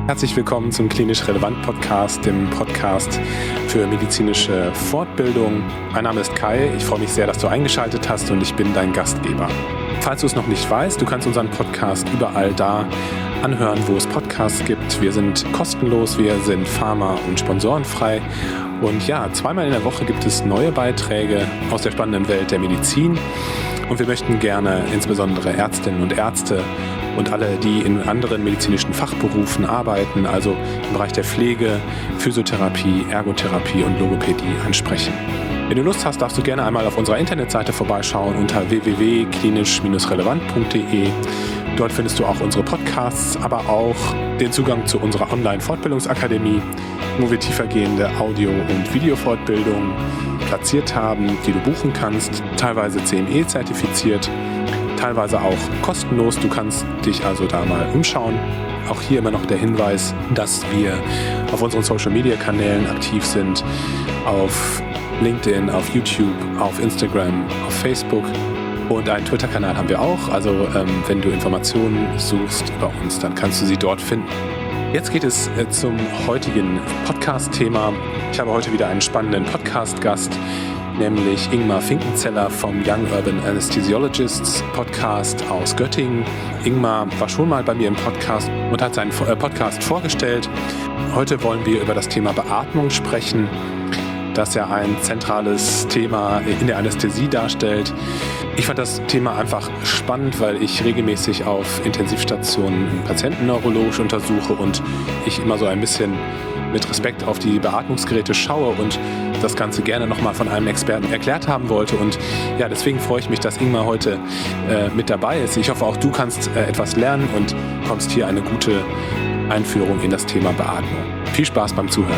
Herzlich willkommen zum Klinisch Relevant Podcast, dem Podcast für medizinische Fortbildung. Mein Name ist Kai, ich freue mich sehr, dass du eingeschaltet hast und ich bin dein Gastgeber. Falls du es noch nicht weißt, du kannst unseren Podcast überall da anhören, wo es Podcasts gibt. Wir sind kostenlos, wir sind pharma- und sponsorenfrei. Und ja, zweimal in der Woche gibt es neue Beiträge aus der spannenden Welt der Medizin. Und wir möchten gerne insbesondere Ärztinnen und Ärzte und alle, die in anderen medizinischen Fachberufen arbeiten, also im Bereich der Pflege, Physiotherapie, Ergotherapie und Logopädie ansprechen. Wenn du Lust hast, darfst du gerne einmal auf unserer Internetseite vorbeischauen unter www.klinisch-relevant.de. Dort findest du auch unsere Podcasts, aber auch den Zugang zu unserer Online-Fortbildungsakademie, wo wir tiefergehende Audio- und Videofortbildungen platziert haben, die du buchen kannst, teilweise CME-zertifiziert, teilweise auch kostenlos. Du kannst dich also da mal umschauen. Auch hier immer noch der Hinweis, dass wir auf unseren Social-Media-Kanälen aktiv sind, auf LinkedIn, auf YouTube, auf Instagram, auf Facebook und einen Twitter-Kanal haben wir auch. Also wenn du Informationen suchst über uns, dann kannst du sie dort finden. Jetzt geht es zum heutigen Podcast-Thema. Ich habe heute wieder einen spannenden Podcast-Gast, nämlich Ingmar Finkenzeller vom Young Urban Anesthesiologists Podcast aus Göttingen. Ingmar war schon mal bei mir im Podcast und hat seinen Podcast vorgestellt. Heute wollen wir über das Thema Beatmung sprechen, das ja ein zentrales Thema in der Anästhesie darstellt. Ich fand das Thema einfach spannend, weil ich regelmäßig auf Intensivstationen Patienten neurologisch untersuche und ich immer so ein bisschen mit Respekt auf die Beatmungsgeräte schaue und das Ganze gerne nochmal von einem Experten erklärt haben wollte. Und ja, deswegen freue ich mich, dass Ingmar heute mit dabei ist. Ich hoffe, auch du kannst etwas lernen und bekommst hier eine gute Einführung in das Thema Beatmung. Viel Spaß beim Zuhören.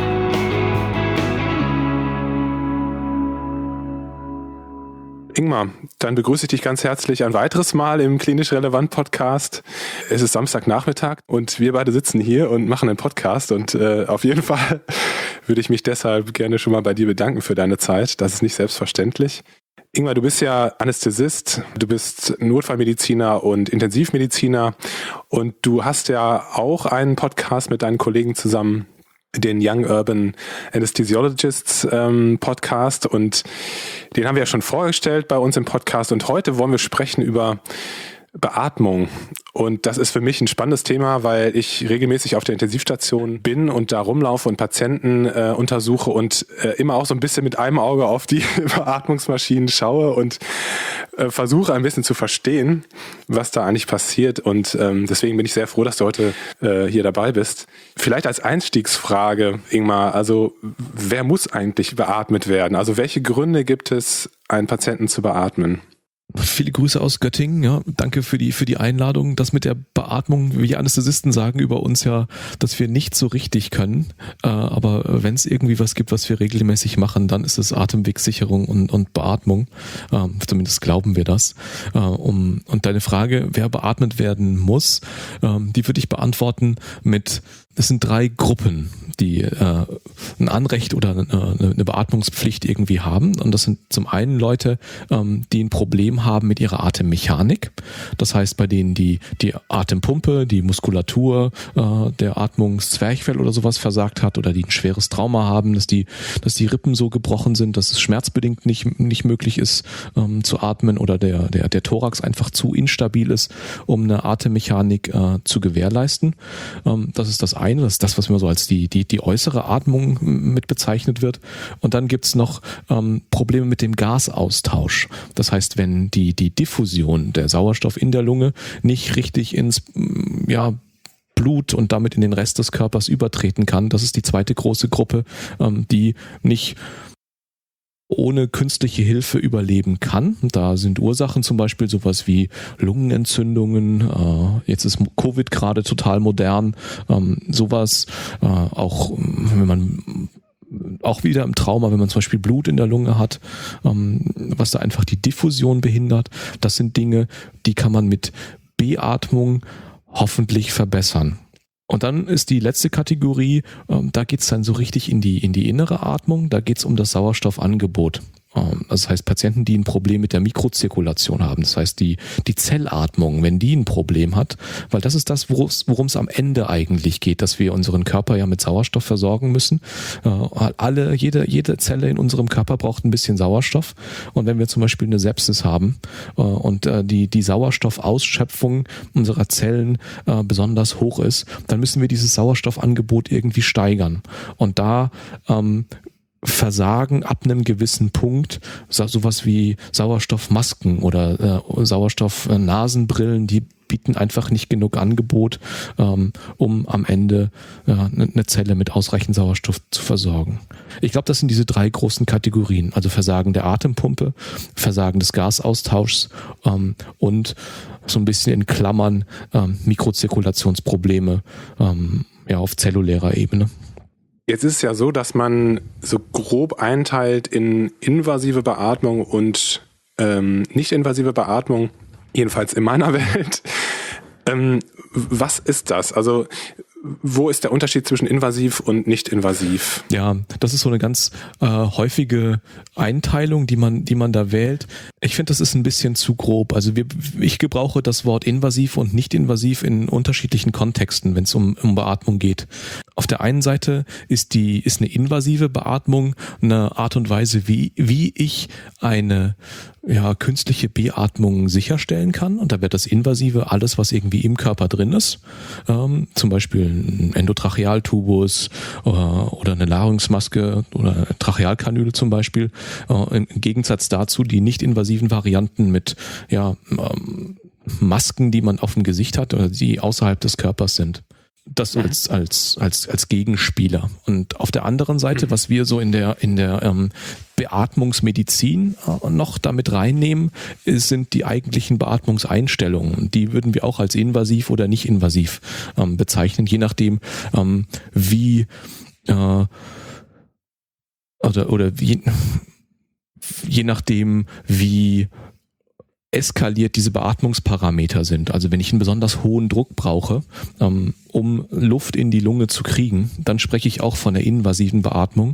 Ingmar, dann begrüße ich dich ganz herzlich ein weiteres Mal im Klinisch Relevant Podcast. Es ist Samstagnachmittag und wir beide sitzen hier und machen einen Podcast und auf jeden Fall würde ich mich deshalb gerne schon mal bei dir bedanken für deine Zeit. Das ist nicht selbstverständlich. Ingmar, du bist ja Anästhesist, du bist Notfallmediziner und Intensivmediziner und du hast ja auch einen Podcast mit deinen Kollegen zusammen, den Young Urban Anesthesiologists Podcast, und den haben wir ja schon vorgestellt bei uns im Podcast, und heute wollen wir sprechen über Beatmung. Und das ist für mich ein spannendes Thema, weil ich regelmäßig auf der Intensivstation bin und da rumlaufe und Patienten untersuche und immer auch so ein bisschen mit einem Auge auf die Beatmungsmaschinen schaue und versuche ein bisschen zu verstehen, was da eigentlich passiert. Und deswegen bin ich sehr froh, dass du heute hier dabei bist. Vielleicht als Einstiegsfrage, Ingmar, also wer muss eigentlich beatmet werden? Also welche Gründe gibt es, einen Patienten zu beatmen? Viele Grüße aus Göttingen, ja. Danke für die Einladung. Das mit der Beatmung, wir Anästhesisten sagen über uns ja, dass wir nicht so richtig können. Aber wenn es irgendwie was gibt, was wir regelmäßig machen, dann ist es Atemwegssicherung und Beatmung. Zumindest glauben wir das. Und deine Frage, wer beatmet werden muss, die würde ich beantworten mit: Es sind 3 Gruppen, die ein Anrecht oder eine Beatmungspflicht irgendwie haben. Und das sind zum einen Leute, die ein Problem haben mit ihrer Atemmechanik. Das heißt, bei denen die Atempumpe, die Muskulatur, der Atmungszwerchfell oder sowas versagt hat, oder die ein schweres Trauma haben, dass die Rippen so gebrochen sind, dass es schmerzbedingt nicht möglich ist zu atmen, oder der Thorax einfach zu instabil ist, um eine Atemmechanik zu gewährleisten. Das ist das eine, das ist das, was immer so als die äußere Atmung mit bezeichnet wird. Und dann gibt's noch Probleme mit dem Gasaustausch. Das heißt, wenn die Diffusion, der Sauerstoff in der Lunge, nicht richtig ins Blut und damit in den Rest des Körpers übertreten kann, das ist die zweite große Gruppe, die nicht ohne künstliche Hilfe überleben kann. Da sind Ursachen zum Beispiel sowas wie Lungenentzündungen, jetzt ist Covid gerade total modern, sowas, auch wenn man auch wieder im Trauma, wenn man zum Beispiel Blut in der Lunge hat, was da einfach die Diffusion behindert. Das sind Dinge, die kann man mit Beatmung hoffentlich verbessern. Und dann ist die letzte Kategorie, da geht's dann so richtig in die innere Atmung, da geht's um das Sauerstoffangebot. Das heißt, Patienten, die ein Problem mit der Mikrozirkulation haben, das heißt die Zellatmung, wenn die ein Problem hat, weil das ist das, worum es am Ende eigentlich geht, dass wir unseren Körper ja mit Sauerstoff versorgen müssen. Jede Zelle in unserem Körper braucht ein bisschen Sauerstoff, und wenn wir zum Beispiel eine Sepsis haben und die Sauerstoffausschöpfung unserer Zellen besonders hoch ist, dann müssen wir dieses Sauerstoffangebot irgendwie steigern. Und da Versagen ab einem gewissen Punkt, sowas wie Sauerstoffmasken oder Sauerstoffnasenbrillen, die bieten einfach nicht genug Angebot, um am Ende eine Zelle mit ausreichend Sauerstoff zu versorgen. Ich glaube, das sind diese 3 großen Kategorien, also Versagen der Atempumpe, Versagen des Gasaustauschs und so ein bisschen in Klammern Mikrozirkulationsprobleme auf zellulärer Ebene. Jetzt ist es ja so, dass man so grob einteilt in invasive Beatmung und nicht-invasive Beatmung, jedenfalls in meiner Welt. Was ist das? Also wo ist der Unterschied zwischen invasiv und nicht-invasiv? Ja, das ist so eine ganz häufige Einteilung, die man da wählt. Ich finde, das ist ein bisschen zu grob. Also ich gebrauche das Wort invasiv und nicht-invasiv in unterschiedlichen Kontexten, wenn es um Beatmung geht. Auf der einen Seite ist eine invasive Beatmung eine Art und Weise, wie ich eine künstliche Beatmung sicherstellen kann. Und da wird das Invasive alles, was irgendwie im Körper drin ist. Zum Beispiel ein Endotrachealtubus oder eine Nahrungsmaske oder eine Trachealkanüle zum Beispiel. Im Gegensatz dazu die nicht-invasiven Varianten mit Masken, die man auf dem Gesicht hat oder die außerhalb des Körpers sind. Das als Gegenspieler. Und auf der anderen Seite, was wir so in der Beatmungsmedizin noch damit reinnehmen, sind die eigentlichen Beatmungseinstellungen. Die würden wir auch als invasiv oder nicht invasiv bezeichnen, je nachdem je nachdem wie eskaliert diese Beatmungsparameter sind. Also wenn ich einen besonders hohen Druck brauche, um Luft in die Lunge zu kriegen, dann spreche ich auch von der invasiven Beatmung.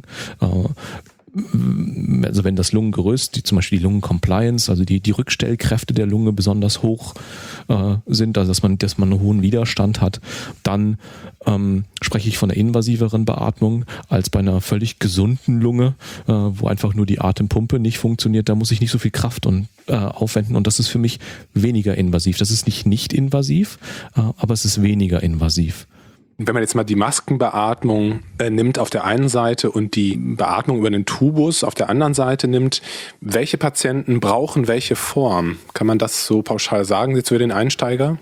Also wenn das Lungengerüst, zum Beispiel die Lungencompliance, also die Rückstellkräfte der Lunge besonders hoch sind, also dass man einen hohen Widerstand hat, dann spreche ich von einer invasiveren Beatmung als bei einer völlig gesunden Lunge, wo einfach nur die Atempumpe nicht funktioniert. Da muss ich nicht so viel Kraft aufwenden, und das ist für mich weniger invasiv. Das ist nicht invasiv, aber es ist weniger invasiv. Wenn man jetzt mal die Maskenbeatmung nimmt auf der einen Seite und die Beatmung über den Tubus auf der anderen Seite nimmt, welche Patienten brauchen welche Form? Kann man das so pauschal sagen, jetzt für den Einsteiger?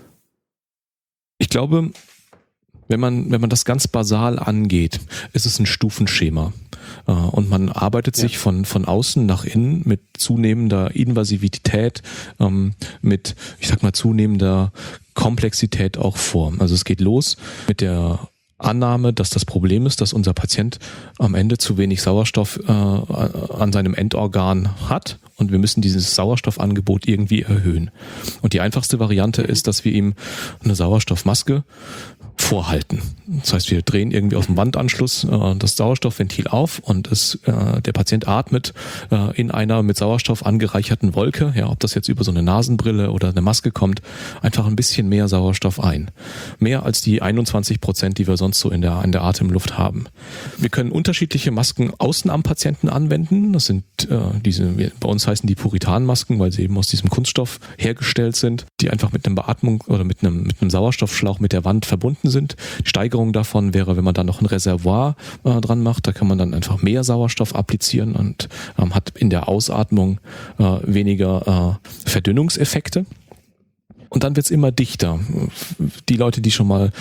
Ich glaube, wenn man das ganz basal angeht, ist es ein Stufenschema. Und man arbeitet sich von außen nach innen mit zunehmender Invasivität, mit, ich sag mal, zunehmender Komplexität auch vor. Also es geht los mit der Annahme, dass das Problem ist, dass unser Patient am Ende zu wenig Sauerstoff an seinem Endorgan hat, und wir müssen dieses Sauerstoffangebot irgendwie erhöhen. Und die einfachste Variante ist, dass wir ihm eine Sauerstoffmaske vorhalten. Das heißt, wir drehen irgendwie auf dem Wandanschluss das Sauerstoffventil auf, und der Patient atmet in einer mit Sauerstoff angereicherten Wolke, ob das jetzt über so eine Nasenbrille oder eine Maske kommt, einfach ein bisschen mehr Sauerstoff ein. Mehr als die 21%, die wir sonst so in der Atemluft haben. Wir können unterschiedliche Masken außen am Patienten anwenden. Das sind bei uns heißen die Puritanmasken, weil sie eben aus diesem Kunststoff hergestellt sind, die einfach mit einem Beatmung oder mit einem Sauerstoffschlauch mit der Wand verbunden sind. Die Steigerung davon wäre, wenn man da noch ein Reservoir dran macht, da kann man dann einfach mehr Sauerstoff applizieren und hat in der Ausatmung weniger Verdünnungseffekte. Und dann wird's immer dichter. Die Leute, die schon mal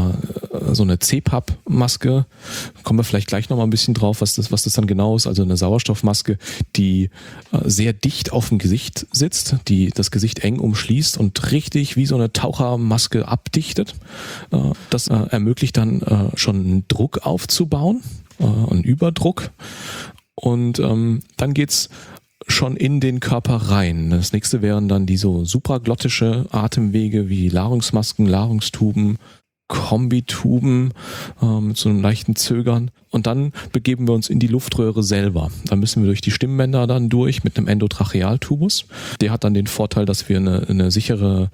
so eine CPAP-Maske, kommen wir vielleicht gleich noch mal ein bisschen drauf, was das dann genau ist. Also eine Sauerstoffmaske, die sehr dicht auf dem Gesicht sitzt, die das Gesicht eng umschließt und richtig wie so eine Tauchermaske abdichtet. Das ermöglicht dann schon einen Druck aufzubauen, einen Überdruck. Und dann geht's schon in den Körper rein. Das nächste wären dann die so supraglottische Atemwege wie Larynxmasken, Larynxtuben. Kombituben mit so einem leichten Zögern. Und dann begeben wir uns in die Luftröhre selber. Da müssen wir durch die Stimmbänder dann durch mit einem Endotrachealtubus. Der hat dann den Vorteil, dass wir eine sichere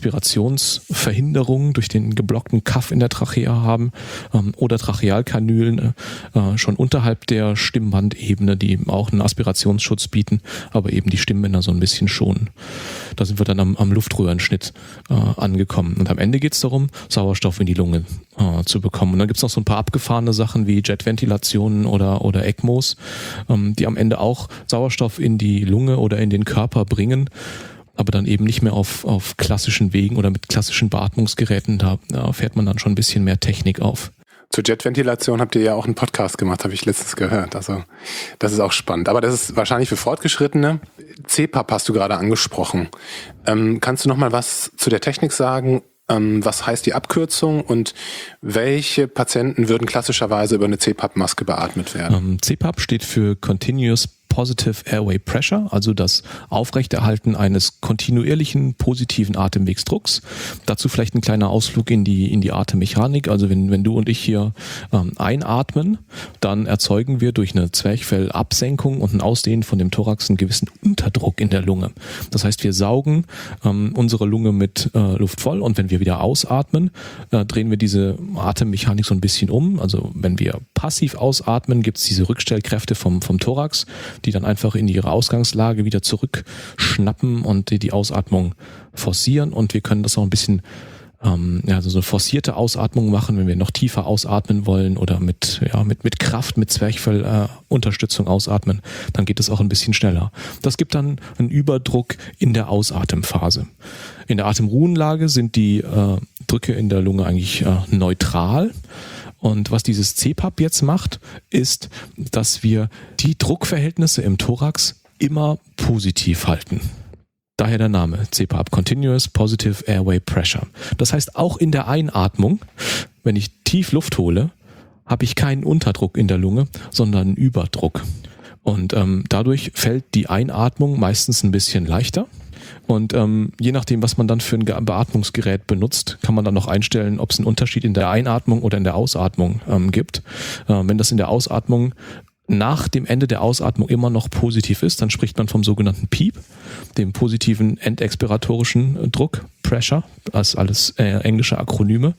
Aspirationsverhinderung durch den geblockten Kaff in der Trachea haben oder Trachealkanülen schon unterhalb der Stimmbandebene, die auch einen Aspirationsschutz bieten, aber eben die Stimmbänder so ein bisschen schonen. Da sind wir dann am Luftröhrenschnitt angekommen. Und am Ende geht es darum, Sauerstoff in die Lunge zu bekommen. Und dann gibt es noch so ein paar abgefahrene Sachen wie Jetventilationen oder ECMOs, die am Ende auch Sauerstoff in die Lunge oder in den Körper bringen, aber dann eben nicht mehr auf klassischen Wegen oder mit klassischen Beatmungsgeräten. Da fährt man dann schon ein bisschen mehr Technik auf. Zur Jetventilation habt ihr ja auch einen Podcast gemacht, habe ich letztens gehört. Also das ist auch spannend. Aber das ist wahrscheinlich für Fortgeschrittene. CPAP hast du gerade angesprochen. Kannst du noch mal was zu der Technik sagen? Was heißt die Abkürzung und welche Patienten würden klassischerweise über eine CPAP-Maske beatmet werden? CPAP steht für Continuous Positive Airway Pressure, also das Aufrechterhalten eines kontinuierlichen positiven Atemwegsdrucks. Dazu vielleicht ein kleiner Ausflug in die Atemmechanik. Also wenn du und ich hier einatmen, dann erzeugen wir durch eine Zwerchfellabsenkung und ein Ausdehnen von dem Thorax einen gewissen Unterdruck in der Lunge. Das heißt, wir saugen unsere Lunge mit Luft voll und wenn wir wieder ausatmen, drehen wir diese Atemmechanik so ein bisschen um. Also wenn wir passiv ausatmen, gibt es diese Rückstellkräfte vom Thorax, die dann einfach in ihre Ausgangslage wieder zurückschnappen und die Ausatmung forcieren. Und wir können das auch ein bisschen so eine forcierte Ausatmung machen, wenn wir noch tiefer ausatmen wollen oder mit Kraft, mit Zwerchfellunterstützung ausatmen, dann geht es auch ein bisschen schneller. Das gibt dann einen Überdruck in der Ausatemphase. In der Atemruhenlage sind die Drücke in der Lunge eigentlich neutral. Und was dieses CPAP jetzt macht, ist, dass wir die Druckverhältnisse im Thorax immer positiv halten. Daher der Name CPAP, Continuous Positive Airway Pressure. Das heißt, auch in der Einatmung, wenn ich tief Luft hole, habe ich keinen Unterdruck in der Lunge, sondern einen Überdruck. Und dadurch fällt die Einatmung meistens ein bisschen leichter. Und je nachdem, was man dann für ein Beatmungsgerät benutzt, kann man dann noch einstellen, ob es einen Unterschied in der Einatmung oder in der Ausatmung gibt. Wenn das in der Ausatmung nach dem Ende der Ausatmung immer noch positiv ist, dann spricht man vom sogenannten PEEP, dem positiven endexpiratorischen Druck, Pressure, das ist alles englische Akronyme,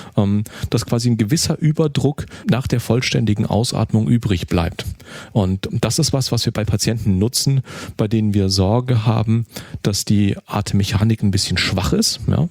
dass quasi ein gewisser Überdruck nach der vollständigen Ausatmung übrig bleibt. Und das ist was wir bei Patienten nutzen, bei denen wir Sorge haben, dass die Atemmechanik ein bisschen schwach ist, ja?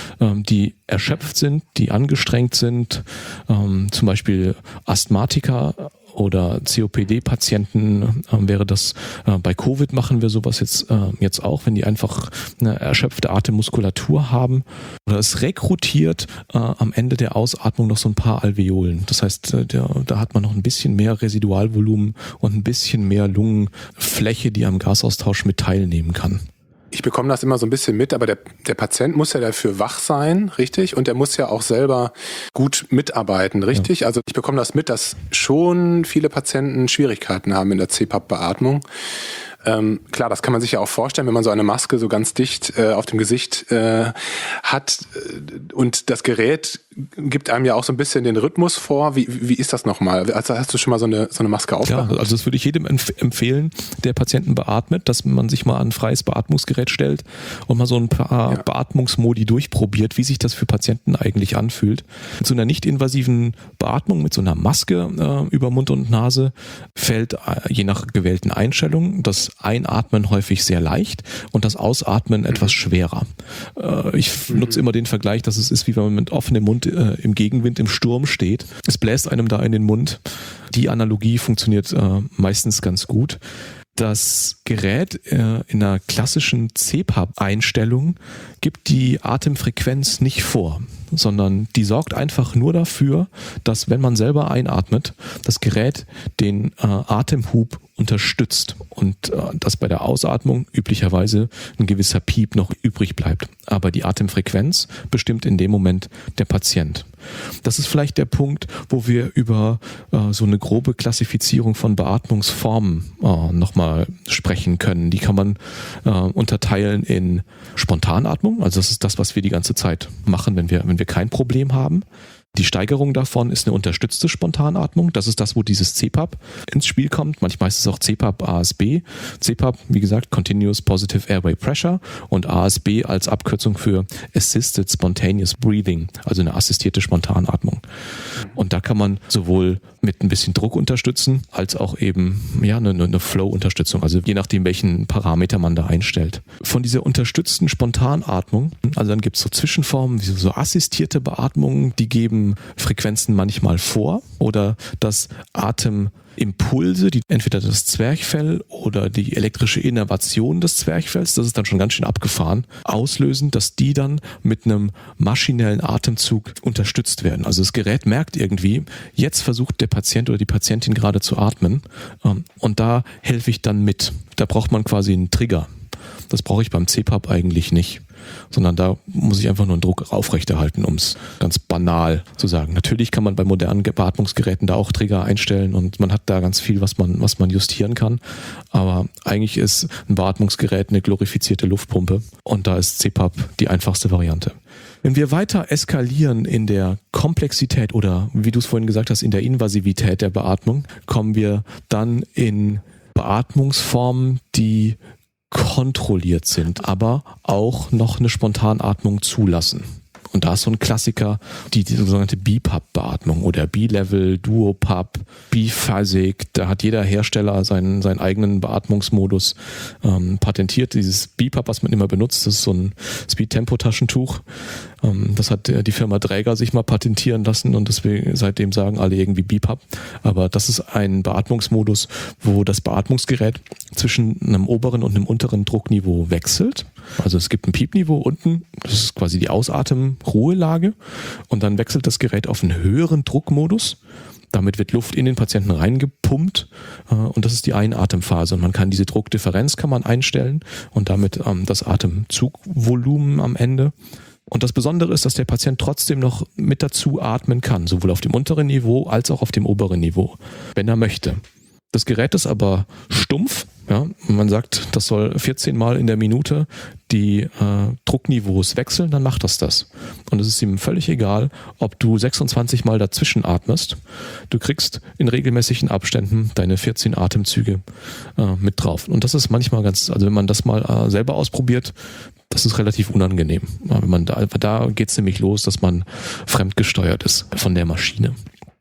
Die erschöpft sind, die angestrengt sind, zum Beispiel Asthmatiker oder COPD-Patienten wäre das, bei Covid machen wir sowas jetzt auch, wenn die einfach eine erschöpfte Atemmuskulatur haben. Oder es rekrutiert am Ende der Ausatmung noch so ein paar Alveolen. Das heißt, da hat man noch ein bisschen mehr Residualvolumen und ein bisschen mehr Lungenfläche, die am Gasaustausch mit teilnehmen kann. Ich bekomme das immer so ein bisschen mit, aber der Patient muss ja dafür wach sein, richtig? Und der muss ja auch selber gut mitarbeiten, richtig? Ja. Also ich bekomme das mit, dass schon viele Patienten Schwierigkeiten haben in der CPAP-Beatmung. Klar, das kann man sich ja auch vorstellen, wenn man so eine Maske so ganz dicht auf dem Gesicht hat und das Gerät gibt einem ja auch so ein bisschen den Rhythmus vor. Wie ist das nochmal? Also hast du schon mal so eine Maske aufgehabt? Ja, also das würde ich jedem empfehlen, der Patienten beatmet, dass man sich mal an ein freies Beatmungsgerät stellt und mal so ein paar Beatmungsmodi durchprobiert, wie sich das für Patienten eigentlich anfühlt. Mit so einer nicht-invasiven Beatmung, mit so einer Maske über Mund und Nase fällt je nach gewählten Einstellungen das Einatmen häufig sehr leicht und das Ausatmen etwas schwerer. Ich nutze immer den Vergleich, dass es ist, wie wenn man mit offenem Mund im Gegenwind im Sturm steht. Es bläst einem da in den Mund. Die Analogie funktioniert meistens ganz gut. Das Gerät in einer klassischen CPAP-Einstellung gibt die Atemfrequenz nicht vor, sondern die sorgt einfach nur dafür, dass, wenn man selber einatmet, das Gerät den Atemhub unterstützt und dass bei der Ausatmung üblicherweise ein gewisser Piep noch übrig bleibt. Aber die Atemfrequenz bestimmt in dem Moment der Patient. Das ist vielleicht der Punkt, wo wir über so eine grobe Klassifizierung von Beatmungsformen nochmal sprechen können. Die kann man unterteilen in Spontanatmung, also das ist das, was wir die ganze Zeit machen, wenn wir kein Problem haben. Die Steigerung davon ist eine unterstützte Spontanatmung. Das ist das, wo dieses CPAP ins Spiel kommt. Manchmal ist es auch CPAP ASB. CPAP, wie gesagt, Continuous Positive Airway Pressure und ASB als Abkürzung für Assisted Spontaneous Breathing, also eine assistierte Spontanatmung. Und da kann man sowohl mit ein bisschen Druck unterstützen, als auch eben eine Flow-Unterstützung, also je nachdem, welchen Parameter man da einstellt. Von dieser unterstützten Spontanatmung, also dann gibt es so Zwischenformen, wie so assistierte Beatmungen, die geben Frequenzen manchmal vor oder dass Atemimpulse, die entweder das Zwerchfell oder die elektrische Innervation des Zwerchfells, das ist dann schon ganz schön abgefahren, auslösen, dass die dann mit einem maschinellen Atemzug unterstützt werden. Also das Gerät merkt irgendwie, jetzt versucht der Patient oder die Patientin gerade zu atmen und da helfe ich dann mit. Da braucht man quasi einen Trigger. Das brauche ich beim CPAP eigentlich nicht, sondern da muss ich einfach nur einen Druck aufrechterhalten, um es ganz banal zu sagen. Natürlich kann man bei modernen Beatmungsgeräten da auch Trigger einstellen und man hat da ganz viel, was man justieren kann, aber eigentlich ist ein Beatmungsgerät eine glorifizierte Luftpumpe und da ist CPAP die einfachste Variante. Wenn wir weiter eskalieren in der Komplexität oder, wie du es vorhin gesagt hast, in der Invasivität der Beatmung, kommen wir dann in Beatmungsformen, die kontrolliert sind, aber auch noch eine Spontanatmung zulassen. Und da ist so ein Klassiker, die sogenannte BiPAP-Beatmung oder B-Level, Duo-PAP, Biphasic. Da hat jeder Hersteller seinen eigenen Beatmungsmodus patentiert. Dieses BiPAP, was man immer benutzt, das ist so ein Speed-Tempo-Taschentuch. Das hat die Firma Dräger sich mal patentieren lassen und deswegen seitdem sagen alle irgendwie BiPAP. Aber das ist ein Beatmungsmodus, wo das Beatmungsgerät zwischen einem oberen und einem unteren Druckniveau wechselt. Also es gibt ein Piepniveau unten, das ist quasi die Ausatemruhelage und dann wechselt das Gerät auf einen höheren Druckmodus. Damit wird Luft in den Patienten reingepumpt und das ist die Einatemphase und man kann diese Druckdifferenz einstellen und damit das Atemzugvolumen am Ende. Und das Besondere ist, dass der Patient trotzdem noch mit dazu atmen kann, sowohl auf dem unteren Niveau als auch auf dem oberen Niveau, wenn er möchte. Das Gerät ist aber stumpf. Ja, man sagt, das soll 14 Mal in der Minute die Druckniveaus wechseln, dann macht das. Und es ist ihm völlig egal, ob du 26 Mal dazwischen atmest. Du kriegst in regelmäßigen Abständen deine 14 Atemzüge mit drauf. Und das ist manchmal also wenn man das mal selber ausprobiert, das ist relativ unangenehm. Wenn man da geht es nämlich los, dass man fremdgesteuert ist von der Maschine.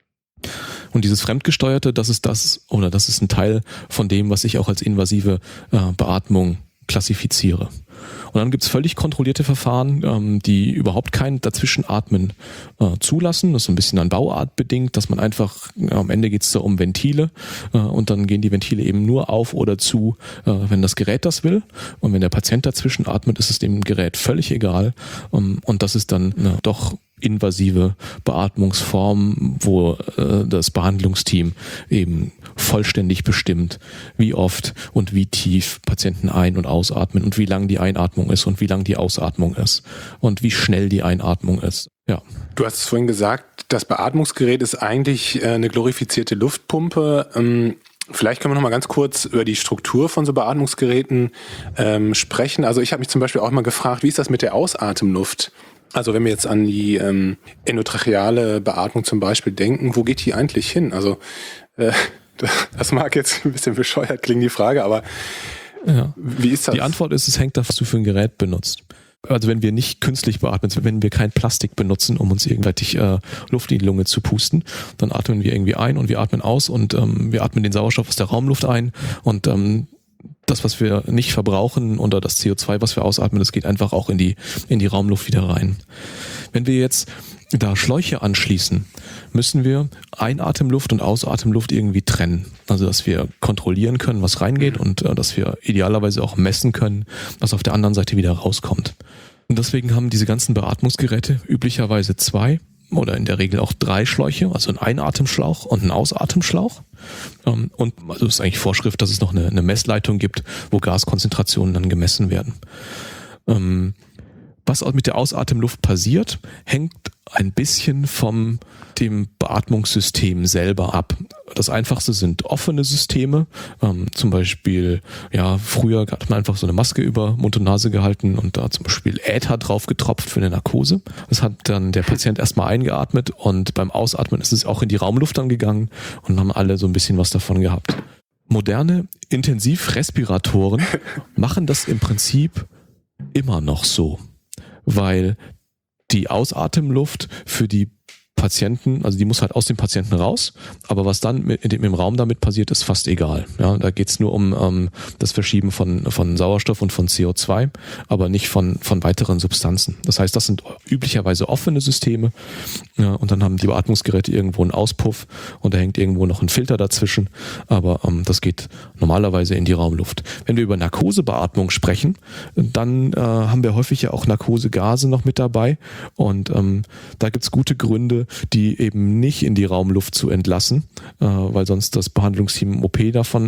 Und dieses Fremdgesteuerte, das ist ein Teil von dem, was ich auch als invasive Beatmung klassifiziere. Und dann gibt's völlig kontrollierte Verfahren, die überhaupt kein Dazwischenatmen zulassen. Das ist so ein bisschen an Bauart bedingt, dass man einfach, am Ende geht's da um Ventile und dann gehen die Ventile eben nur auf oder zu, wenn das Gerät das will. Und wenn der Patient dazwischen atmet, ist es dem Gerät völlig egal. Und das ist dann doch invasive Beatmungsform, wo das Behandlungsteam eben vollständig bestimmt, wie oft und wie tief Patienten ein- und ausatmen und wie lang die Einatmung ist und wie lang die Ausatmung ist und wie schnell die Einatmung ist. Ja. Du hast es vorhin gesagt, das Beatmungsgerät ist eigentlich eine glorifizierte Luftpumpe. Vielleicht können wir noch mal ganz kurz über die Struktur von so Beatmungsgeräten sprechen. Also ich habe mich zum Beispiel auch mal gefragt, wie ist das mit der Ausatemluft? Also wenn wir jetzt an die endotracheale Beatmung zum Beispiel denken, wo geht die eigentlich hin? Also das mag jetzt ein bisschen bescheuert klingen, die Frage, aber wie ist das? Die Antwort ist, es hängt davon, was du für ein Gerät benutzt. Also wenn wir nicht künstlich beatmen, wenn wir kein Plastik benutzen, um uns irgendweltig Luft in die Lunge zu pusten, dann atmen wir irgendwie ein und wir atmen aus und wir atmen den Sauerstoff aus der Raumluft ein und das, was wir nicht verbrauchen oder das CO2, was wir ausatmen, das geht einfach auch in die Raumluft wieder rein. Wenn wir jetzt da Schläuche anschließen, müssen wir Einatemluft und Ausatemluft irgendwie trennen. Also, dass wir kontrollieren können, was reingeht und dass wir idealerweise auch messen können, was auf der anderen Seite wieder rauskommt. Und deswegen haben diese ganzen Beatmungsgeräte üblicherweise zwei oder in der Regel auch 3 Schläuche, also ein Einatemschlauch und ein Ausatemschlauch. Und also es ist eigentlich Vorschrift, dass es noch eine Messleitung gibt, wo Gaskonzentrationen dann gemessen werden. Was mit der Ausatemluft passiert, hängt ein bisschen vom dem Beatmungssystem selber ab. Das einfachste sind offene Systeme, zum Beispiel, ja, früher hat man einfach so eine Maske über Mund und Nase gehalten und da zum Beispiel Äther drauf getropft für eine Narkose. Das hat dann der Patient erstmal eingeatmet und beim Ausatmen ist es auch in die Raumluft dann gegangen und haben alle so ein bisschen was davon gehabt. Moderne Intensivrespiratoren machen das im Prinzip immer noch so, weil die Ausatemluft für die Patienten, also die muss halt aus dem Patienten raus, aber was dann im Raum damit passiert, ist fast egal. Ja, da geht's nur um das Verschieben von Sauerstoff und von CO2, aber nicht von weiteren Substanzen. Das heißt, das sind üblicherweise offene Systeme, ja, und dann haben die Beatmungsgeräte irgendwo einen Auspuff und da hängt irgendwo noch ein Filter dazwischen, aber das geht normalerweise in die Raumluft. Wenn wir über Narkosebeatmung sprechen, dann haben wir häufig ja auch Narkosegase noch mit dabei und da gibt's gute Gründe, die eben nicht in die Raumluft zu entlassen, weil sonst das Behandlungsteam im OP davon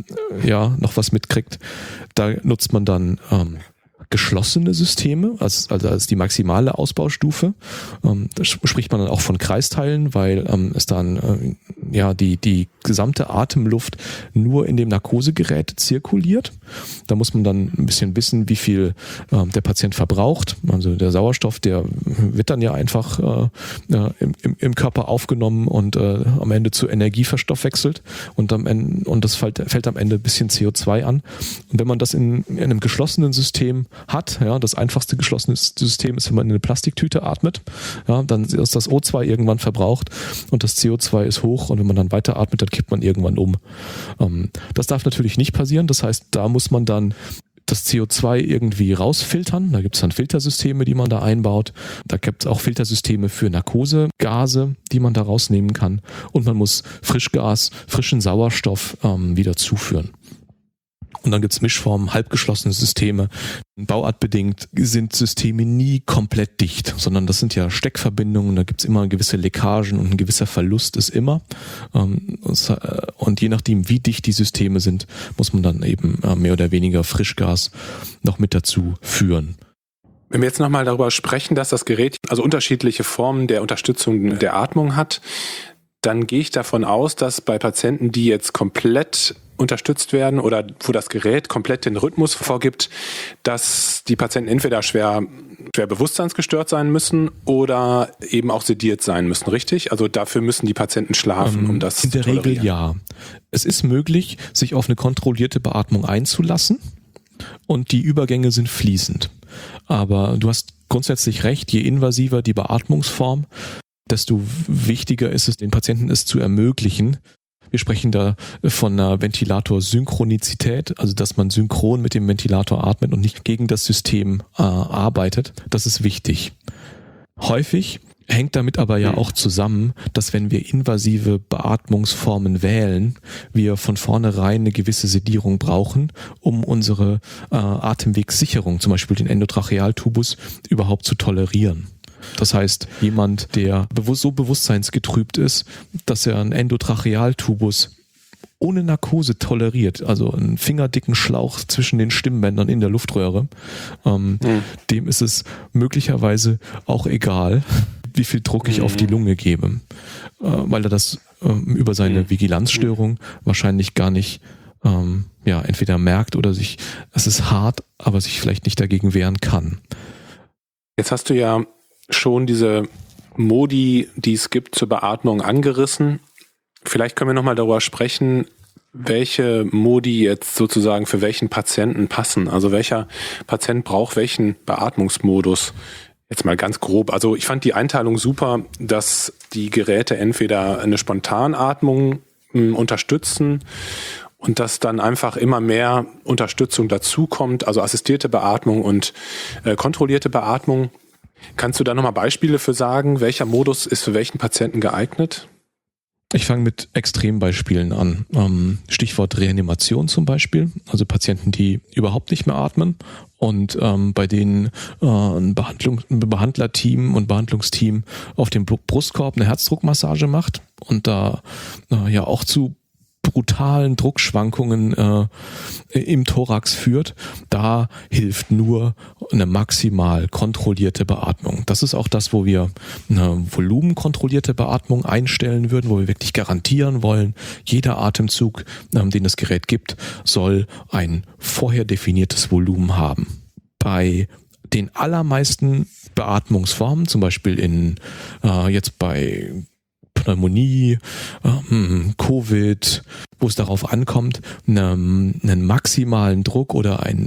noch was mitkriegt. Da nutzt man dann geschlossene Systeme, also als die maximale Ausbaustufe. Da spricht man dann auch von Kreisteilen, weil es dann die gesamte Atemluft nur in dem Narkosegerät zirkuliert. Da muss man dann ein bisschen wissen, wie viel der Patient verbraucht. Also der Sauerstoff, der wird dann ja einfach im Körper aufgenommen und am Ende zu Energie verstoffwechselt und das fällt am Ende ein bisschen CO2 an. Und wenn man das in einem geschlossenen System hat, ja, das einfachste geschlossene System ist, wenn man in eine Plastiktüte atmet, ja, dann ist das O2 irgendwann verbraucht und das CO2 ist hoch und wenn man dann weiter atmet, dann kippt man irgendwann um. Das darf natürlich nicht passieren, das heißt, da muss man dann das CO2 irgendwie rausfiltern. Da gibt es dann Filtersysteme, die man da einbaut. Da gibt es auch Filtersysteme für Narkosegase, die man da rausnehmen kann. Und man muss frischen Sauerstoff wieder zuführen. Und dann gibt's Mischformen, halbgeschlossene Systeme. Bauartbedingt sind Systeme nie komplett dicht, sondern das sind ja Steckverbindungen, da gibt's immer gewisse Leckagen und ein gewisser Verlust ist immer. Und je nachdem, wie dicht die Systeme sind, muss man dann eben mehr oder weniger Frischgas noch mit dazu führen. Wenn wir jetzt nochmal darüber sprechen, dass das Gerät also unterschiedliche Formen der Unterstützung der Atmung hat, dann gehe ich davon aus, dass bei Patienten, die jetzt komplett unterstützt werden oder wo das Gerät komplett den Rhythmus vorgibt, dass die Patienten entweder schwer bewusstseinsgestört sein müssen oder eben auch sediert sein müssen, richtig? Also dafür müssen die Patienten schlafen, um das zu tolerieren. In der Regel ja. Es ist möglich, sich auf eine kontrollierte Beatmung einzulassen und die Übergänge sind fließend. Aber du hast grundsätzlich recht, je invasiver die Beatmungsform, desto wichtiger ist es, den Patienten es zu ermöglichen. Wir sprechen da von einer Ventilator-Synchronizität, also dass man synchron mit dem Ventilator atmet und nicht gegen das System arbeitet. Das ist wichtig. Häufig hängt damit aber ja auch zusammen, dass wenn wir invasive Beatmungsformen wählen, wir von vornherein eine gewisse Sedierung brauchen, um unsere Atemwegssicherung, zum Beispiel den Endotrachealtubus, überhaupt zu tolerieren. Das heißt, jemand, der so bewusstseinsgetrübt ist, dass er einen Endotrachealtubus ohne Narkose toleriert, also einen fingerdicken Schlauch zwischen den Stimmbändern in der Luftröhre, dem ist es möglicherweise auch egal, wie viel Druck ich auf die Lunge gebe, weil er das über seine Vigilanzstörung wahrscheinlich gar nicht entweder merkt oder es ist hart, aber sich vielleicht nicht dagegen wehren kann. Jetzt hast du ja schon diese Modi, die es gibt zur Beatmung, angerissen. Vielleicht können wir nochmal darüber sprechen, welche Modi jetzt sozusagen für welchen Patienten passen. Also welcher Patient braucht welchen Beatmungsmodus. Jetzt mal ganz grob. Also ich fand die Einteilung super, dass die Geräte entweder eine Spontanatmung unterstützen und dass dann einfach immer mehr Unterstützung dazukommt, also assistierte Beatmung und kontrollierte Beatmung. Kannst du da nochmal Beispiele für sagen, welcher Modus ist für welchen Patienten geeignet? Ich fange mit Extrembeispielen an. Stichwort Reanimation zum Beispiel. Also Patienten, die überhaupt nicht mehr atmen und bei denen ein Behandlerteam und Behandlungsteam auf dem Brustkorb eine Herzdruckmassage macht und da ja auch zu brutalen Druckschwankungen im Thorax führt, da hilft nur eine maximal kontrollierte Beatmung. Das ist auch das, wo wir eine volumenkontrollierte Beatmung einstellen würden, wo wir wirklich garantieren wollen, jeder Atemzug, den das Gerät gibt, soll ein vorher definiertes Volumen haben. Bei den allermeisten Beatmungsformen, zum Beispiel jetzt bei Pneumonie, Covid, wo es darauf ankommt, einen maximalen Druck oder einen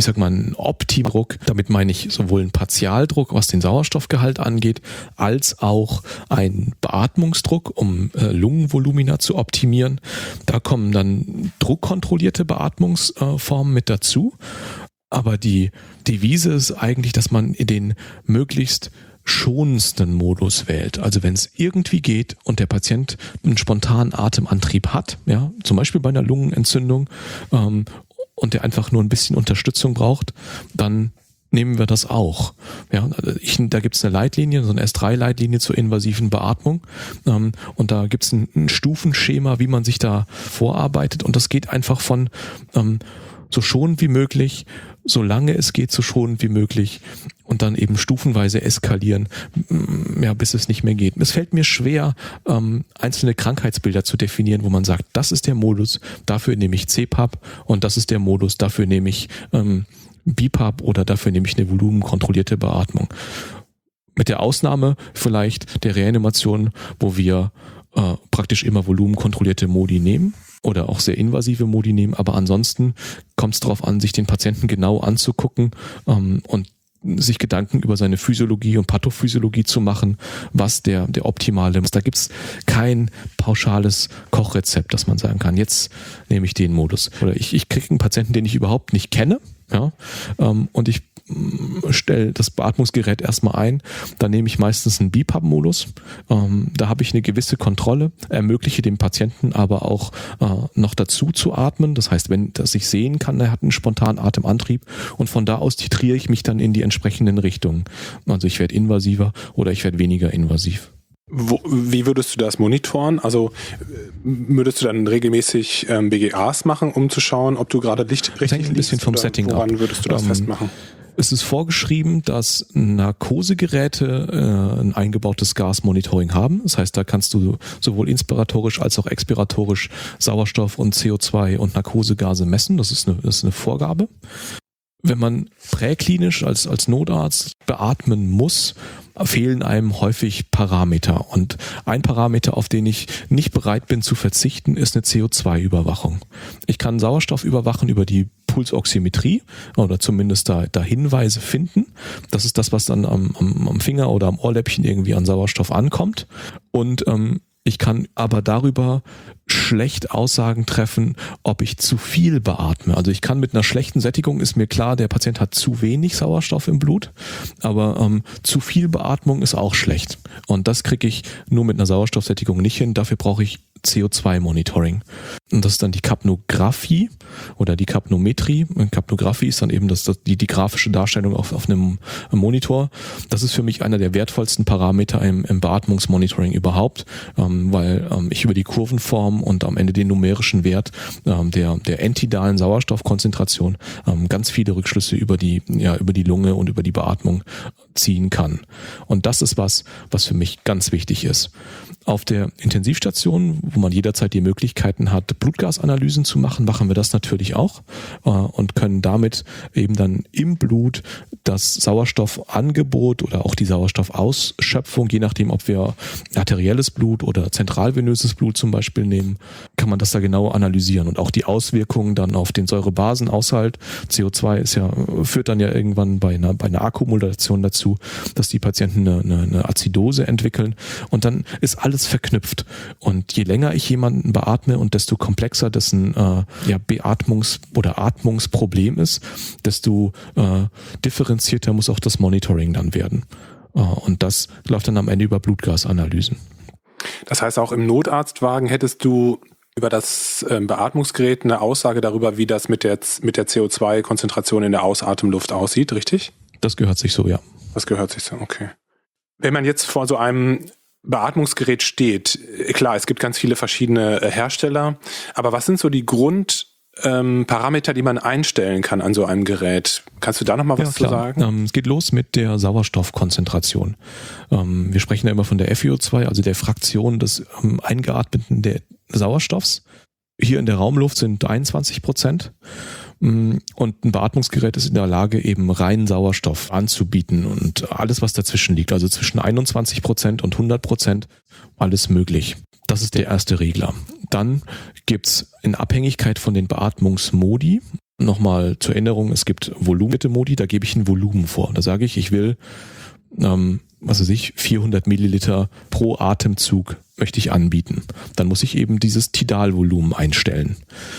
Optimdruck, damit meine ich sowohl einen Partialdruck, was den Sauerstoffgehalt angeht, als auch einen Beatmungsdruck, um Lungenvolumina zu optimieren. Da kommen dann druckkontrollierte Beatmungsformen mit dazu. Aber die Devise ist eigentlich, dass man in den möglichst schonendsten Modus wählt. Also wenn es irgendwie geht und der Patient einen spontanen Atemantrieb hat, ja, zum Beispiel bei einer Lungenentzündung, und der einfach nur ein bisschen Unterstützung braucht, dann nehmen wir das auch. Ja, da gibt es eine Leitlinie, so eine S3-Leitlinie zur invasiven Beatmung, und da gibt es ein Stufenschema, wie man sich da vorarbeitet, und das geht einfach von so schonend wie möglich, solange es geht, so schonend wie möglich und dann eben stufenweise eskalieren, ja, bis es nicht mehr geht. Es fällt mir schwer, einzelne Krankheitsbilder zu definieren, wo man sagt, das ist der Modus, dafür nehme ich CPAP und das ist der Modus, dafür nehme ich BiPAP oder dafür nehme ich eine volumenkontrollierte Beatmung. Mit der Ausnahme vielleicht der Reanimation, wo wir praktisch immer volumenkontrollierte Modi nehmen oder auch sehr invasive Modi nehmen, aber ansonsten kommt es darauf an, sich den Patienten genau anzugucken und sich Gedanken über seine Physiologie und Pathophysiologie zu machen, was der optimale ist. Da gibt's kein pauschales Kochrezept, dass man sagen kann, jetzt nehme ich den Modus. Oder ich kriege einen Patienten, den ich überhaupt nicht kenne, ja, und ich stelle das Beatmungsgerät erstmal ein, dann nehme ich meistens einen BiPAP-Modus, da habe ich eine gewisse Kontrolle, ermögliche dem Patienten aber auch noch dazu zu atmen, das heißt, dass ich sehen kann, er hat einen spontanen Atemantrieb und von da aus titriere ich mich dann in die entsprechenden Richtungen. Also ich werde invasiver oder ich werde weniger invasiv. Wie würdest du das monitoren? Also würdest du dann regelmäßig BGAs machen, um zu schauen, ob du gerade richtig liegst? Hängt ein bisschen vom Setting ab. Woran würdest du das festmachen? Es ist vorgeschrieben, dass Narkosegeräte ein eingebautes Gasmonitoring haben. Das heißt, da kannst du sowohl inspiratorisch als auch expiratorisch Sauerstoff und CO2 und Narkosegase messen. Das ist eine Vorgabe. Wenn man präklinisch als Notarzt beatmen muss, fehlen einem häufig Parameter. Und ein Parameter, auf den ich nicht bereit bin zu verzichten, ist eine CO2-Überwachung. Ich kann Sauerstoff überwachen über die Pulsoximetrie oder zumindest da Hinweise finden. Das ist das, was dann am Finger oder am Ohrläppchen irgendwie an Sauerstoff ankommt. Und ich kann aber darüber schlecht Aussagen treffen, ob ich zu viel beatme. Also ich kann mit einer schlechten Sättigung, ist mir klar, der Patient hat zu wenig Sauerstoff im Blut, aber zu viel Beatmung ist auch schlecht. Und das kriege ich nur mit einer Sauerstoffsättigung nicht hin. Dafür brauche ich CO2-Monitoring. Und das ist dann die Kapnographie oder die Kapnometrie. Kapnographie ist dann eben die grafische Darstellung auf einem Monitor. Das ist für mich einer der wertvollsten Parameter im Beatmungsmonitoring überhaupt, weil ich über die Kurvenform und am Ende den numerischen Wert der entidalen Sauerstoffkonzentration ganz viele Rückschlüsse über die Lunge und über die Beatmung ziehen kann. Und das ist was für mich ganz wichtig ist. Auf der Intensivstation, wo man jederzeit die Möglichkeiten hat, Blutgasanalysen zu machen, machen wir das natürlich auch und können damit eben dann im Blut das Sauerstoffangebot oder auch die Sauerstoffausschöpfung, je nachdem, ob wir arterielles Blut oder zentralvenöses Blut zum Beispiel nehmen, kann man das da genau analysieren und auch die Auswirkungen dann auf den Säurebasenhaushalt. CO2 führt dann ja irgendwann bei einer Akkumulation dazu, dass die Patienten eine Azidose entwickeln und dann ist alles verknüpft. Und je länger ich jemanden beatme und desto komplexer dessen Beatmungs- oder Atmungsproblem ist, desto differenzierter muss auch das Monitoring dann werden. Und das läuft dann am Ende über Blutgasanalysen. Das heißt, auch im Notarztwagen hättest du über das Beatmungsgerät eine Aussage darüber, wie das mit der CO2-Konzentration in der Ausatemluft aussieht, richtig? Das gehört sich so, ja. Das gehört sich so, okay. Wenn man jetzt vor so einem Beatmungsgerät steht, klar, es gibt ganz viele verschiedene Hersteller, aber was sind so die Grundparameter, die man einstellen kann an so einem Gerät? Kannst du da nochmal was zu sagen? Es geht los mit der Sauerstoffkonzentration. Wir sprechen ja immer von der FiO2, also der Fraktion des eingeatmeten Sauerstoffs. Hier in der Raumluft sind 21%. Und ein Beatmungsgerät ist in der Lage, eben reinen Sauerstoff anzubieten und alles, was dazwischen liegt, also zwischen 21% und 100%, alles möglich. Das ist der erste Regler. Dann gibt's in Abhängigkeit von den Beatmungsmodi, nochmal zur Erinnerung, es gibt Volumenmodi, da gebe ich ein Volumen vor. Da sage ich will 400 Milliliter pro Atemzug möchte ich anbieten. Dann muss ich eben dieses Tidalvolumen einstellen.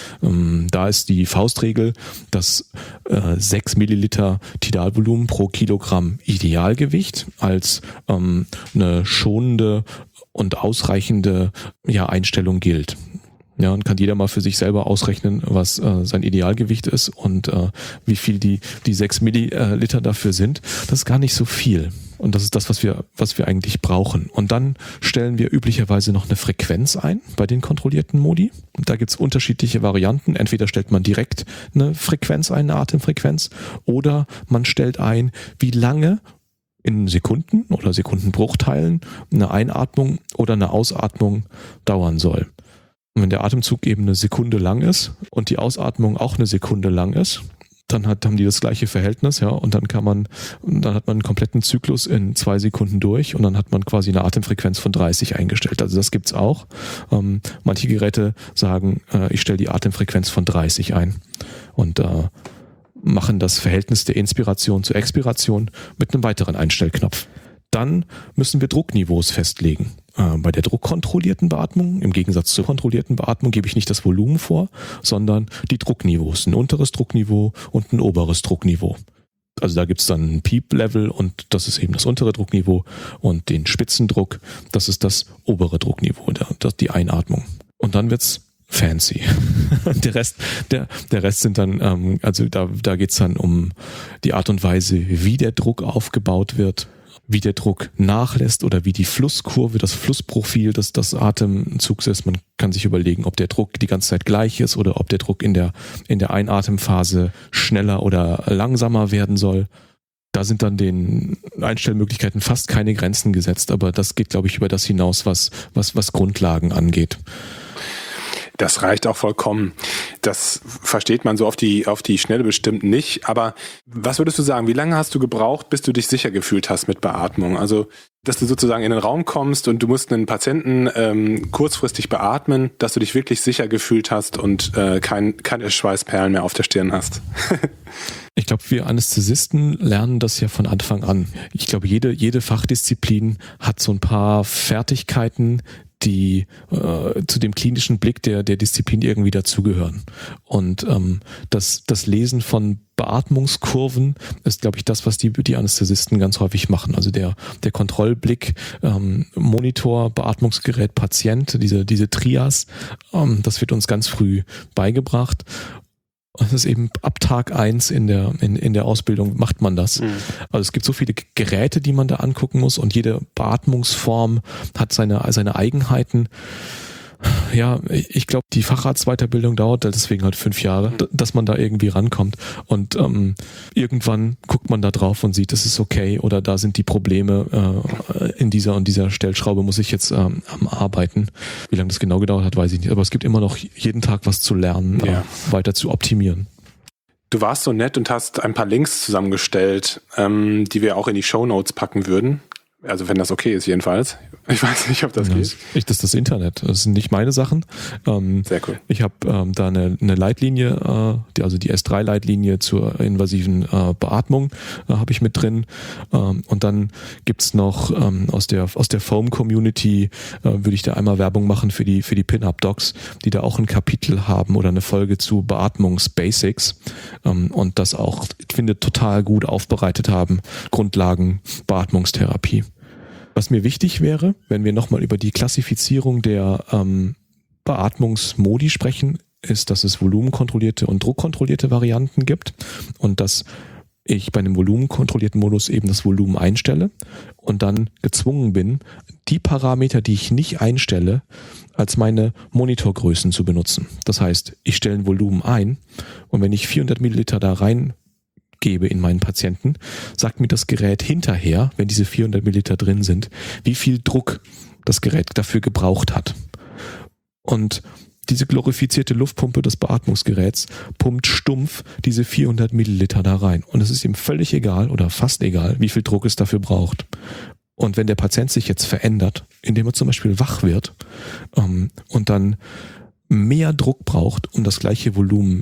Da ist die Faustregel, dass 6 Milliliter Tidalvolumen pro Kilogramm Idealgewicht als eine schonende und ausreichende Einstellung gilt. Ja, und kann jeder mal für sich selber ausrechnen, was sein Idealgewicht ist und wie viel die 6 Milliliter dafür sind. Das ist gar nicht so viel. Und das ist das, was wir eigentlich brauchen. Und dann stellen wir üblicherweise noch eine Frequenz ein bei den kontrollierten Modi. Und da gibt's unterschiedliche Varianten. Entweder stellt man direkt eine Frequenz ein, eine Atemfrequenz, oder man stellt ein, wie lange in Sekunden oder Sekundenbruchteilen eine Einatmung oder eine Ausatmung dauern soll. Und wenn der Atemzug eben eine Sekunde lang ist und die Ausatmung auch eine Sekunde lang ist, dann haben die das gleiche Verhältnis, ja, und dann hat man einen kompletten Zyklus in 2 Sekunden durch und dann hat man quasi eine Atemfrequenz von 30 eingestellt. Also das gibt's auch. Manche Geräte sagen, ich stelle die Atemfrequenz von 30 ein und machen das Verhältnis der Inspiration zur Expiration mit einem weiteren Einstellknopf. Dann müssen wir Druckniveaus festlegen. Bei der druckkontrollierten Beatmung, im Gegensatz zur kontrollierten Beatmung, gebe ich nicht das Volumen vor, sondern die Druckniveaus. Ein unteres Druckniveau und ein oberes Druckniveau. Also da gibt es dann ein Piep-Level und das ist eben das untere Druckniveau, und den Spitzendruck, das ist das obere Druckniveau, die Einatmung. Und dann wird's fancy. Der Rest sind dann, da geht's dann um die Art und Weise, wie der Druck aufgebaut wird, wie der Druck nachlässt oder wie die Flusskurve, das Flussprofil des Atemzugs ist. Man kann sich überlegen, ob der Druck die ganze Zeit gleich ist oder ob der Druck in der Einatemphase schneller oder langsamer werden soll. Da sind dann den Einstellmöglichkeiten fast keine Grenzen gesetzt, aber das geht, glaube ich, über das hinaus, was Grundlagen angeht. Das reicht auch vollkommen. Das versteht man so auf die Schnelle bestimmt nicht. Aber was würdest du sagen, wie lange hast du gebraucht, bis du dich sicher gefühlt hast mit Beatmung? Also, dass du sozusagen in den Raum kommst und du musst einen Patienten kurzfristig beatmen, dass du dich wirklich sicher gefühlt hast und keine Schweißperlen mehr auf der Stirn hast. Ich glaube, wir Anästhesisten lernen das ja von Anfang an. Ich glaube, jede Fachdisziplin hat so ein paar Fertigkeiten, die zu dem klinischen Blick der Disziplin irgendwie dazugehören. Und das Lesen von Beatmungskurven ist, glaube ich, das, was die Anästhesisten ganz häufig machen. Also der Kontrollblick, Monitor, Beatmungsgerät, Patient, diese Trias, das wird uns ganz früh beigebracht. Das ist eben ab Tag 1 in der Ausbildung macht man das. Mhm. Also es gibt so viele Geräte, die man da angucken muss, und jede Beatmungsform hat seine Eigenheiten. Ja, ich glaube, die Facharztweiterbildung dauert deswegen halt 5 Jahre, dass man da irgendwie rankommt. Und irgendwann guckt man da drauf und sieht, das ist okay, oder da sind die Probleme in dieser und dieser Stellschraube muss ich jetzt arbeiten. Wie lange das genau gedauert hat, weiß ich nicht. Aber es gibt immer noch jeden Tag was zu lernen, weiter zu optimieren. Du warst so nett und hast ein paar Links zusammengestellt, die wir auch in die Shownotes packen würden. Also wenn das okay ist jedenfalls. Ich weiß nicht, ob das geht. Das ist das Internet. Das sind nicht meine Sachen. Sehr cool. Ich habe da eine Leitlinie, die S3-Leitlinie zur invasiven Beatmung habe ich mit drin. Und dann gibt's noch aus der Foam-Community würde ich da einmal Werbung machen für die Pin-Up-Docs, die da auch ein Kapitel haben oder eine Folge zu Beatmungs-Basics und das auch, ich finde, total gut aufbereitet haben. Grundlagen Beatmungstherapie. Was mir wichtig wäre, wenn wir nochmal über die Klassifizierung der Beatmungsmodi sprechen, ist, dass es volumenkontrollierte und druckkontrollierte Varianten gibt und dass ich bei einem volumenkontrollierten Modus eben das Volumen einstelle und dann gezwungen bin, die Parameter, die ich nicht einstelle, als meine Monitorgrößen zu benutzen. Das heißt, ich stelle ein Volumen ein und wenn ich 400 Milliliter da reingebe in meinen Patienten, sagt mir das Gerät hinterher, wenn diese 400 Milliliter drin sind, wie viel Druck das Gerät dafür gebraucht hat. Und diese glorifizierte Luftpumpe des Beatmungsgeräts pumpt stumpf diese 400 Milliliter da rein. Und es ist ihm völlig egal oder fast egal, wie viel Druck es dafür braucht. Und wenn der Patient sich jetzt verändert, indem er zum Beispiel wach wird und dann mehr Druck braucht, um das gleiche Volumen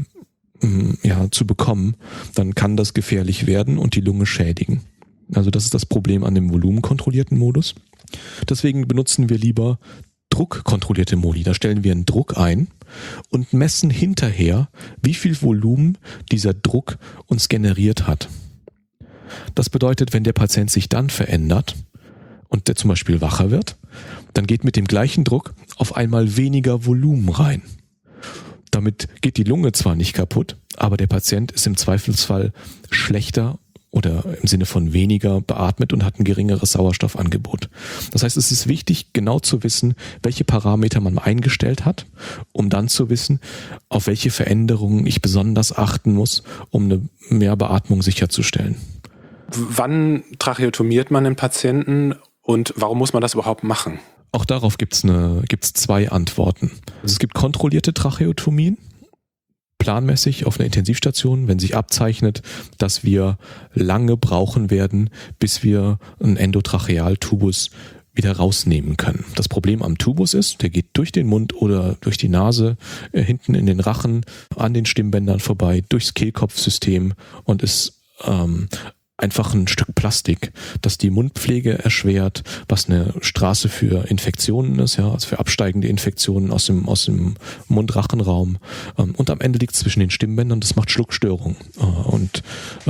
zu bekommen, dann kann das gefährlich werden und die Lunge schädigen. Also das ist das Problem an dem volumenkontrollierten Modus. Deswegen benutzen wir lieber druckkontrollierte Modi. Da stellen wir einen Druck ein und messen hinterher, wie viel Volumen dieser Druck uns generiert hat. Das bedeutet, wenn der Patient sich dann verändert und der zum Beispiel wacher wird, dann geht mit dem gleichen Druck auf einmal weniger Volumen rein. Damit geht die Lunge zwar nicht kaputt, aber der Patient ist im Zweifelsfall schlechter oder im Sinne von weniger beatmet und hat ein geringeres Sauerstoffangebot. Das heißt, es ist wichtig, genau zu wissen, welche Parameter man eingestellt hat, um dann zu wissen, auf welche Veränderungen ich besonders achten muss, um eine Mehrbeatmung sicherzustellen. Wann tracheotomiert man den Patienten und warum muss man das überhaupt machen? Auch darauf gibt's zwei Antworten. Also es gibt kontrollierte Tracheotomien, planmäßig auf einer Intensivstation, wenn sich abzeichnet, dass wir lange brauchen werden, bis wir einen Endotrachealtubus wieder rausnehmen können. Das Problem am Tubus ist, der geht durch den Mund oder durch die Nase, hinten in den Rachen, an den Stimmbändern vorbei, durchs Kehlkopfsystem und ist einfach ein Stück Plastik, das die Mundpflege erschwert, was eine Straße für Infektionen ist, ja, also für absteigende Infektionen aus dem Mund-Rachenraum. Und am Ende liegt es zwischen den Stimmbändern, das macht Schluckstörungen. Und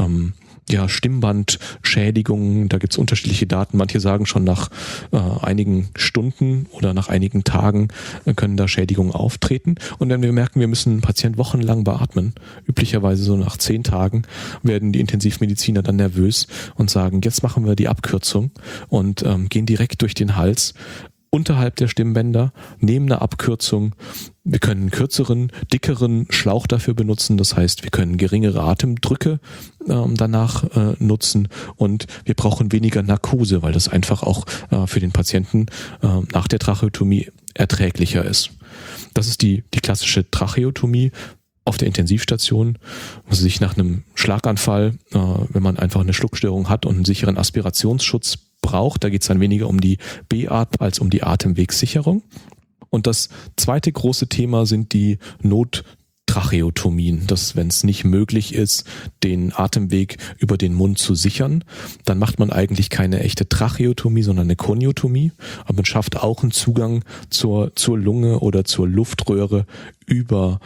Stimmbandschädigungen, da gibt es unterschiedliche Daten. Manche sagen schon nach einigen Stunden oder nach einigen Tagen können da Schädigungen auftreten. Und wenn wir merken, wir müssen einen Patient wochenlang beatmen, üblicherweise so nach 10 Tagen, werden die Intensivmediziner dann nervös und sagen, jetzt machen wir die Abkürzung und gehen direkt durch den Hals unterhalb der Stimmbänder, nehmen eine Abkürzung. Wir können einen kürzeren, dickeren Schlauch dafür benutzen. Das heißt, wir können geringere Atemdrücke danach nutzen und wir brauchen weniger Narkose, weil das einfach auch für den Patienten nach der Tracheotomie erträglicher ist. Das ist die klassische Tracheotomie auf der Intensivstation, also sich nach einem Schlaganfall, wenn man einfach eine Schluckstörung hat und einen sicheren Aspirationsschutz braucht, da geht es dann weniger um die Beatmung als um die Atemwegssicherung. Und das zweite große Thema sind die Nottracheotomien, dass wenn es nicht möglich ist, den Atemweg über den Mund zu sichern, dann macht man eigentlich keine echte Tracheotomie, sondern eine Koniotomie. Aber man schafft auch einen Zugang zur Lunge oder zur Luftröhre über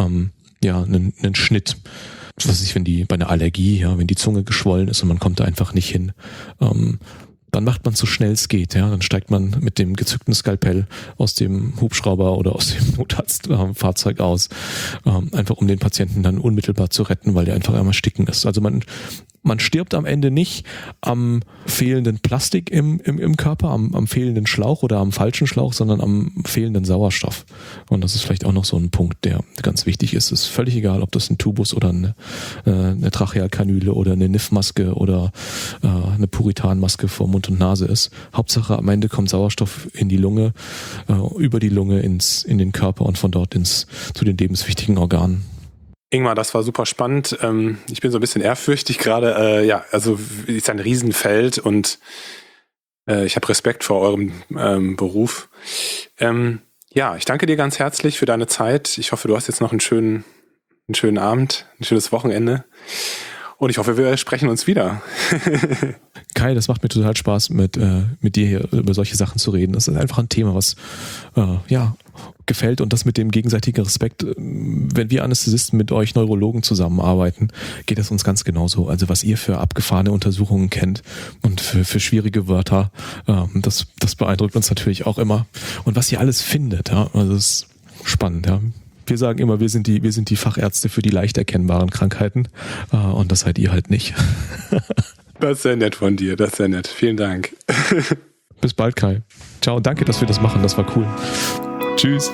einen Schnitt. Was weiß ich, bei einer Allergie, wenn die Zunge geschwollen ist und man kommt da einfach nicht hin, dann macht man so schnell es geht, dann steigt man mit dem gezückten Skalpell aus dem Hubschrauber oder aus dem Notarztfahrzeug aus, einfach um den Patienten dann unmittelbar zu retten, weil der einfach einmal ersticken ist. Also man stirbt am Ende nicht am fehlenden Plastik im Körper, am fehlenden Schlauch oder am falschen Schlauch, sondern am fehlenden Sauerstoff. Und das ist vielleicht auch noch so ein Punkt, der ganz wichtig ist. Es ist völlig egal, ob das ein Tubus oder eine Trachealkanüle oder eine NIF-Maske oder eine Puritanmaske vor Mund und Nase ist. Hauptsache am Ende kommt Sauerstoff in die Lunge, über die Lunge in den Körper und von dort zu den lebenswichtigen Organen. Ingmar, das war super spannend. Ich bin so ein bisschen ehrfürchtig gerade. Also ist ein Riesenfeld und ich habe Respekt vor eurem Beruf. Ich danke dir ganz herzlich für deine Zeit. Ich hoffe, du hast jetzt noch einen schönen Abend, ein schönes Wochenende. Und ich hoffe, wir sprechen uns wieder. Kai, das macht mir total Spaß, mit dir hier über solche Sachen zu reden. Das ist einfach ein Thema, was gefällt und das mit dem gegenseitigen Respekt, wenn wir Anästhesisten mit euch Neurologen zusammenarbeiten, geht es uns ganz genauso. Also was ihr für abgefahrene Untersuchungen kennt und für schwierige Wörter, das beeindruckt uns natürlich auch immer. Und was ihr alles findet, ja, also das ist spannend, ja. Wir sagen immer, wir sind die Fachärzte für die leicht erkennbaren Krankheiten und das seid ihr halt nicht. Das ist sehr nett von dir, das ist sehr nett. Vielen Dank. Bis bald, Kai. Ciao, danke, dass wir das machen, das war cool. Tschüss.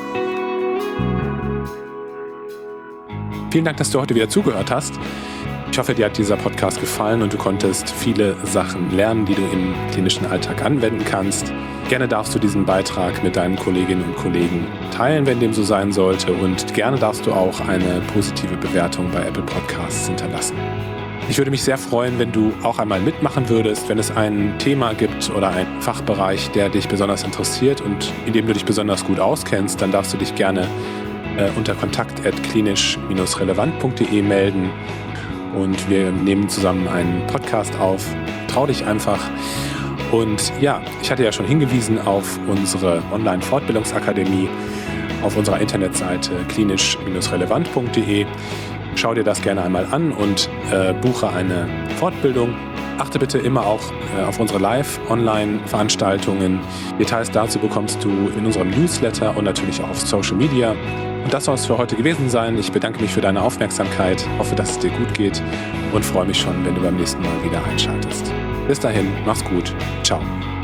Vielen Dank, dass du heute wieder zugehört hast. Ich hoffe, dir hat dieser Podcast gefallen und du konntest viele Sachen lernen, die du im klinischen Alltag anwenden kannst. Gerne darfst du diesen Beitrag mit deinen Kolleginnen und Kollegen teilen, wenn dem so sein sollte. Und gerne darfst du auch eine positive Bewertung bei Apple Podcasts hinterlassen. Ich würde mich sehr freuen, wenn du auch einmal mitmachen würdest, wenn es ein Thema gibt oder einen Fachbereich, der dich besonders interessiert und in dem du dich besonders gut auskennst, dann darfst du dich gerne unter kontakt@klinisch-relevant.de melden und wir nehmen zusammen einen Podcast auf. Trau dich einfach. Und ja, ich hatte ja schon hingewiesen auf unsere Online-Fortbildungsakademie auf unserer Internetseite klinisch-relevant.de. Schau dir das gerne einmal an und buche eine Fortbildung. Achte bitte immer auch auf unsere Live-Online-Veranstaltungen. Details dazu bekommst du in unserem Newsletter und natürlich auch auf Social Media. Und das soll es für heute gewesen sein. Ich bedanke mich für deine Aufmerksamkeit, hoffe, dass es dir gut geht und freue mich schon, wenn du beim nächsten Mal wieder einschaltest. Bis dahin, mach's gut. Ciao.